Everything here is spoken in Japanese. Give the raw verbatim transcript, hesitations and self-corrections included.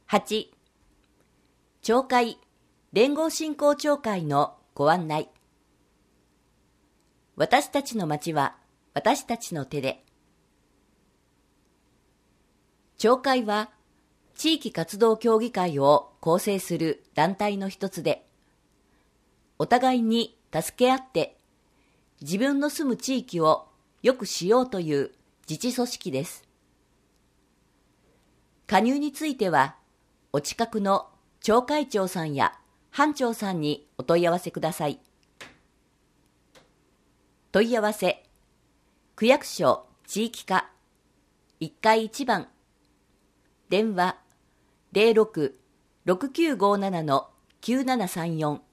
はち. 町会連合振興協会のご案内。私たちの町は私たちの手で。町会は地域活動協議会を構成する団体の一つで、お互いに助け合って自分の住む地域を良くしようという自治組織です。加入については、お近くの町会長さんや班長さんにお問い合わせください。問い合わせ、区役所地域課いっかいいちばん、電話 ゼロろく ろくきゅうごなな きゅうななさんよん